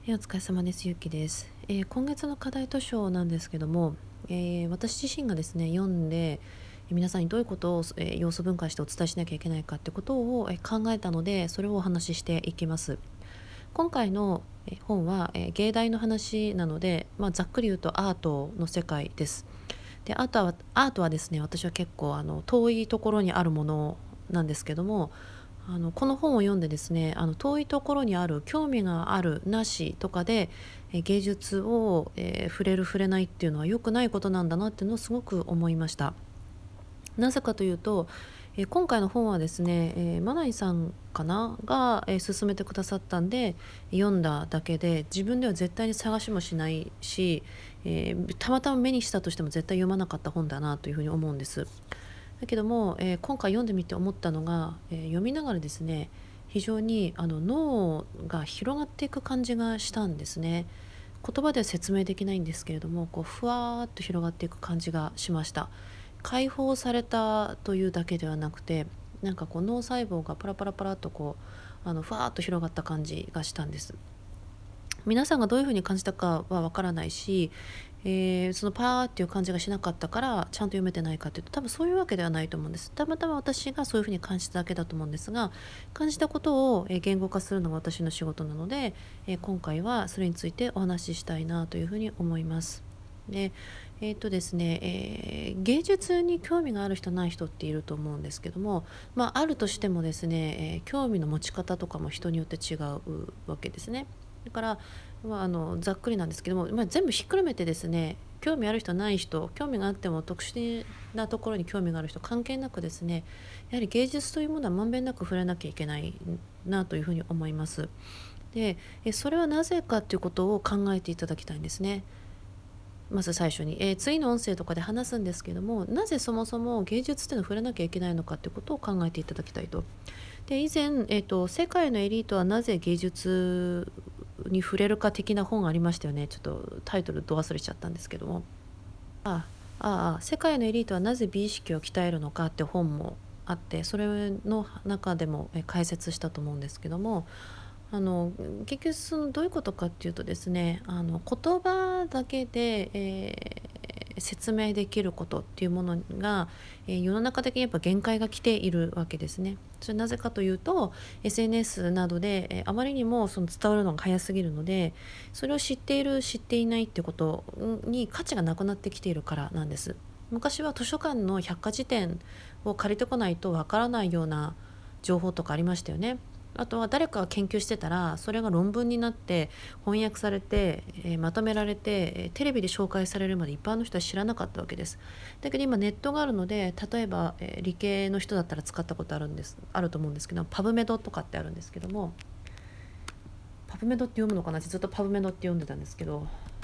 お疲れ様です。ゆきです。今月の課題図書なんですけども、私自身がですね読んで、皆さんにどういうことを、要素分解してお伝えしなきゃいけないかってことを、考えたので、それをお話ししていきます。今回の、本は、芸大の話なので、ざっくり言うとアートの世界です。でアートはですね、私は結構遠いところにあるものなんですけども、この本を読んでですね、遠いところにある興味があるなしとかで、芸術を、触れる触れないっていうのは良くないことなんだなっていうのをすごく思いました。なぜかというと、今回の本はですね、マナイさんかなが、勧めてくださったんで読んだだけで、自分では絶対に探しもしないし、たまたま目にしたとしても絶対読まなかった本だなというふうに思うんです。だけども、今回読んでみて思ったのが、読みながらですね、非常に脳が広がっていく感じがしたんですね。言葉では説明できないんですけれども、こうふわーっと広がっていく感じがしました。解放されたというだけではなくて、なんかこう脳細胞がパラパラパラっとこうふわーっと広がった感じがしたんです。皆さんがどういうふうに感じたかはわからないし、そのパーっていう感じがしなかったからちゃんと読めてないかというと、多分そういうわけではないと思うんです。たまたま私がそういうふうに感じただけだと思うんですが、感じたことを言語化するのが私の仕事なので、今回はそれについてお話ししたいなというふうに思います。でですね、芸術に興味がある人ない人っていると思うんですけども、あるとしてもですね、興味の持ち方とかも人によって違うわけですね。だから、ざっくりなんですけども、全部ひっくるめてですね、興味ある人ない人、興味があっても特殊なところに興味がある人関係なくですね、やはり芸術というものはまんべんなく触れなきゃいけないなというふうに思います。でそれはなぜかということを考えていただきたいんですね。まず最初に、次の音声とかで話すんですけども、なぜそもそも芸術っていうのを触れなきゃいけないのかっていうことを考えていただきたいと。で以前、世界のエリートはなぜ芸術に触れるか的な本がありましたよね。ちょっとタイトルど忘れちゃったんですけども、世界のエリートはなぜ美意識を鍛えるのかって本もあって、それの中でも解説したと思うんですけども、あの結局そのどういうことかっていうとですね、言葉だけで、説明できることっていうものが、世の中的にやっぱ限界が来ているわけですね。それなぜかというと SNS などで、あまりにもその伝わるのが早すぎるので、それを知っている知っていないってことに価値がなくなってきているからなんです。昔は図書館の百科事典を借りてこないとわからないような情報とかありましたよね。あとは誰かが研究してたらそれが論文になって翻訳されて、まとめられて、テレビで紹介されるまで一般の人は知らなかったわけです。だけど今ネットがあるので、例えば、理系の人だったら使ったことあると思うんですけど、パブメドとかってあるんですけども、パブメドって読むのかなって、ずっとパブメドって読んでたんですけど、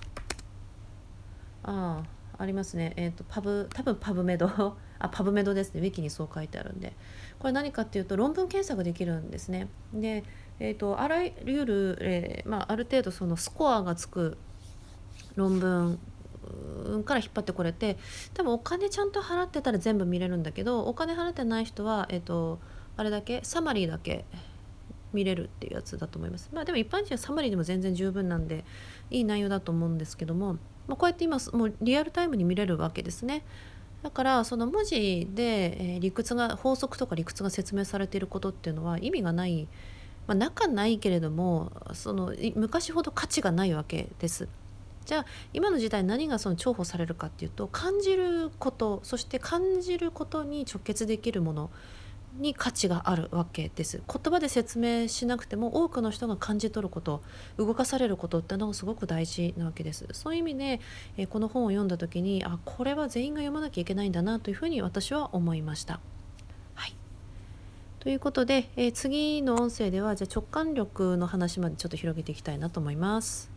ありますね。多分パブメドパブメドですね。ウィキにそう書いてあるんで、これ何かっていうと論文検索できるんですね。で、あらゆる、ある程度そのスコアがつく論文から引っ張ってこれて、多分お金ちゃんと払ってたら全部見れるんだけど、お金払ってない人は、あれだけサマリーだけ見れるっていうやつだと思います。でも一般人はサマリーでも全然十分なんでいい内容だと思うんですけども、こうやって今もうリアルタイムに見れるわけですね。だからその文字で、法則とか理屈が説明されていることっていうのは意味がない、仲ないけれどもその昔ほど価値がないわけです。じゃあ今の時代何がその重宝されるかっていうと、感じること、そして感じることに直結できるものに価値があるわけです。言葉で説明しなくても多くの人が感じ取ること、動かされることってのがすごく大事なわけです。そういう意味で、この本を読んだ時に、これは全員が読まなきゃいけないんだなというふうに私は思いました。はい、ということで、次の音声ではじゃあ直感力の話までちょっと広げていきたいなと思います。